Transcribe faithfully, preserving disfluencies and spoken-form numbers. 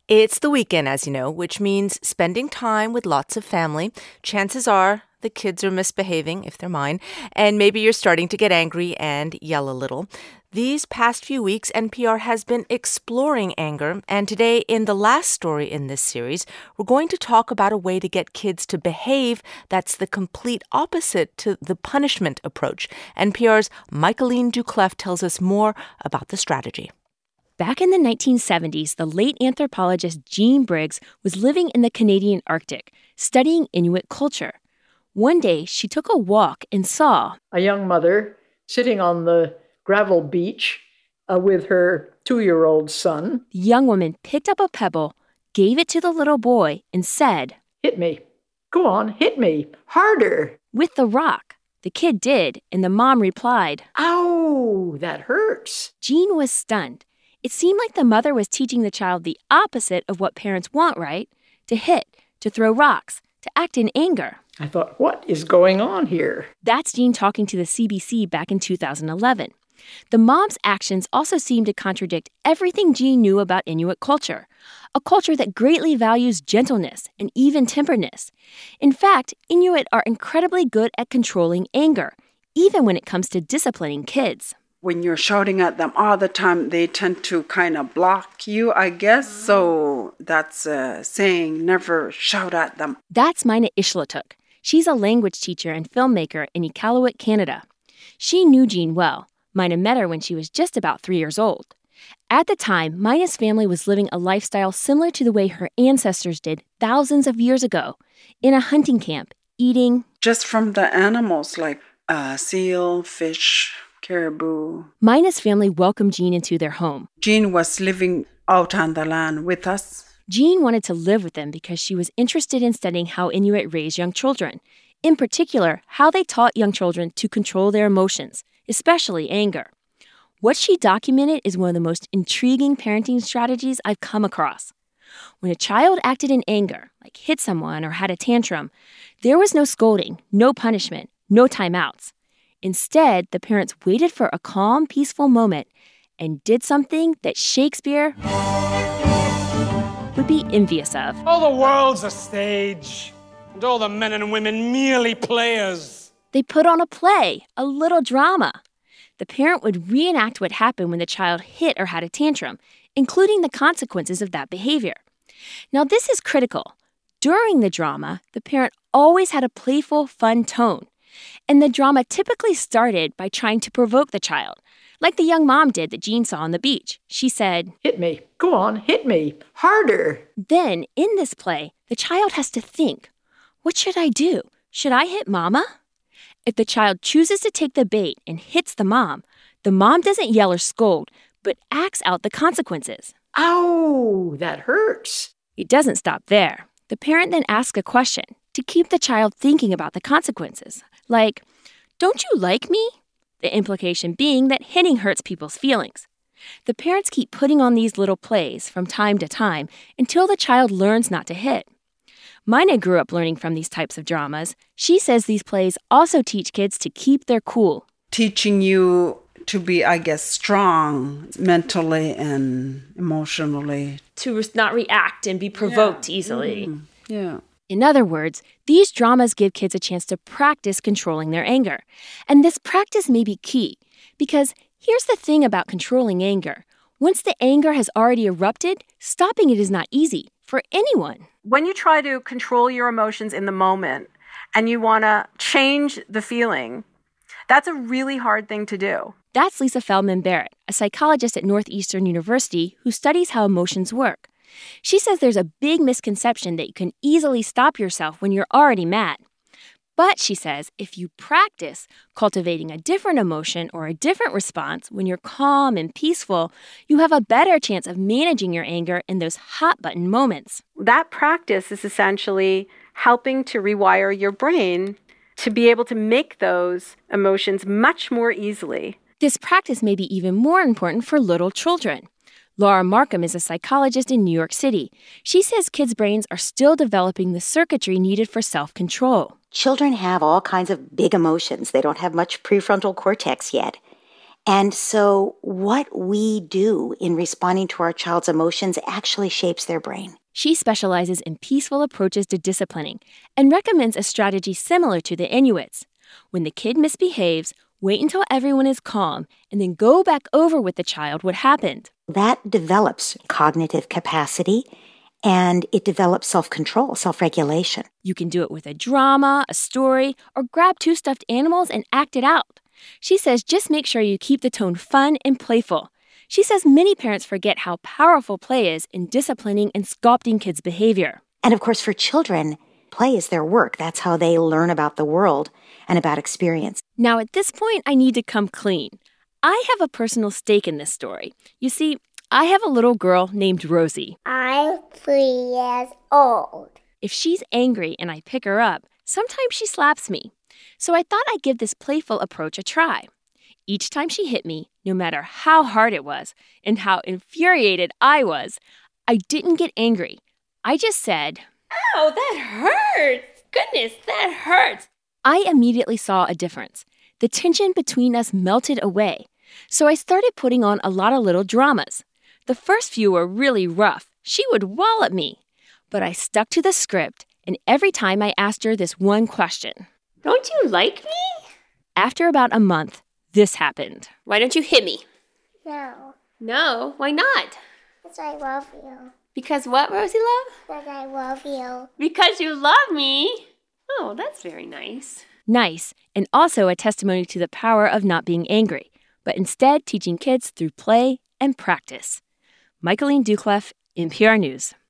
It's the weekend, as you know, which means spending time with lots of family. Chances are the kids are misbehaving, if they're mine, and maybe you're starting to get angry and yell a little. These past few weeks, N P R has been exploring anger, and today, in the last story in this series, we're going to talk about a way to get kids to behave that's the complete opposite to the punishment approach. N P R's Michaeline Doucleff tells us more about the strategy. Back in the nineteen seventies, the late anthropologist Jean Briggs was living in the Canadian Arctic, studying Inuit culture. One day, she took a walk and saw a young mother sitting on the gravel beach uh, with her two-year-old son. The young woman picked up a pebble, gave it to the little boy, and said, "Hit me. Go on, hit me. Harder." With the rock. The kid did, and the mom replied, "Ow, that hurts." Jean was stunned. It seemed like the mother was teaching the child the opposite of what parents want, right? To hit, to throw rocks, to act in anger. I thought, what is going on here? That's Jean talking to the C B C back in two thousand eleven. The mom's actions also seemed to contradict everything Jean knew about Inuit culture, a culture that greatly values gentleness and even-temperedness. In fact, Inuit are incredibly good at controlling anger, even when it comes to disciplining kids. When you're shouting at them all the time, they tend to kind of block you, I guess. So that's a saying, never shout at them. That's Mina Ishlatuk. She's a language teacher and filmmaker in Iqaluit, Canada. She knew Jean well. Mina met her when she was just about three years old. At the time, Mina's family was living a lifestyle similar to the way her ancestors did thousands of years ago, in a hunting camp, eating just from the animals like uh, seal, fish, caribou. Mina's family welcomed Jean into their home. Jean was living out on the land with us. Jean wanted to live with them because she was interested in studying how Inuit raise young children. In particular, how they taught young children to control their emotions, especially anger. What she documented is one of the most intriguing parenting strategies I've come across. When a child acted in anger, like hit someone or had a tantrum, there was no scolding, no punishment, no timeouts. Instead, the parents waited for a calm, peaceful moment and did something that Shakespeare would be envious of. All the world's a stage, and all the men and women merely players. They put on a play, a little drama. The parent would reenact what happened when the child hit or had a tantrum, including the consequences of that behavior. Now, this is critical. During the drama, the parent always had a playful, fun tone. And the drama typically started by trying to provoke the child, like the young mom did that Jean saw on the beach. She said, "Hit me. Go on, hit me. Harder." Then, in this play, the child has to think, what should I do? Should I hit Mama? If the child chooses to take the bait and hits the mom, the mom doesn't yell or scold, but acts out the consequences. "Ow, that hurts." It doesn't stop there. The parent then asks a question to keep the child thinking about the consequences. Like, don't you like me? The implication being that hitting hurts people's feelings. The parents keep putting on these little plays from time to time until the child learns not to hit. Mina grew up learning from these types of dramas. She says these plays also teach kids to keep their cool. Teaching you to be, I guess, strong mentally and emotionally. To not react and be provoked yeah. easily. Mm, yeah. In other words, these dramas give kids a chance to practice controlling their anger. And this practice may be key, because here's the thing about controlling anger. Once the anger has already erupted, stopping it is not easy for anyone. When you try to control your emotions in the moment and you want to change the feeling, that's a really hard thing to do. That's Lisa Feldman Barrett, a psychologist at Northeastern University who studies how emotions work. She says there's a big misconception that you can easily stop yourself when you're already mad. But, she says, if you practice cultivating a different emotion or a different response when you're calm and peaceful, you have a better chance of managing your anger in those hot-button moments. That practice is essentially helping to rewire your brain to be able to make those emotions much more easily. This practice may be even more important for little children. Laura Markham is a psychologist in New York City. She says kids' brains are still developing the circuitry needed for self-control. Children have all kinds of big emotions. They don't have much prefrontal cortex yet. And so what we do in responding to our child's emotions actually shapes their brain. She specializes in peaceful approaches to disciplining and recommends a strategy similar to the Inuits. When the kid misbehaves, wait until everyone is calm and then go back over with the child what happened. That develops cognitive capacity and it develops self-control, self-regulation. You can do it with a drama, a story, or grab two stuffed animals and act it out. She says just make sure you keep the tone fun and playful. She says many parents forget how powerful play is in disciplining and sculpting kids' behavior. And of course, for children, play is their work. That's how they learn about the world and about experience. Now, at this point, I need to come clean. I have a personal stake in this story. You see, I have a little girl named Rosie. I'm three years old. If she's angry and I pick her up, sometimes she slaps me. So I thought I'd give this playful approach a try. Each time she hit me, no matter how hard it was and how infuriated I was, I didn't get angry. I just said, "Ow, that hurts! Goodness, that hurts!" I immediately saw a difference. The tension between us melted away. So I started putting on a lot of little dramas. The first few were really rough. She would wallop me. But I stuck to the script, and every time I asked her this one question. "Don't you like me?" After about a month, this happened. "Why don't you hit me?" No, "No, why not?" because I love you. "Because what, Rosie love?" Because I love you. "Because you love me." Oh, that's very nice. Nice, and also a testimony to the power of not being angry, but instead teaching kids through play and practice. Michaeline Doucleff, N P R News.